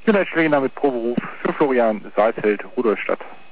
bin als Trainer mit Proberuf für Florian Saalfeld, Rudolstadt.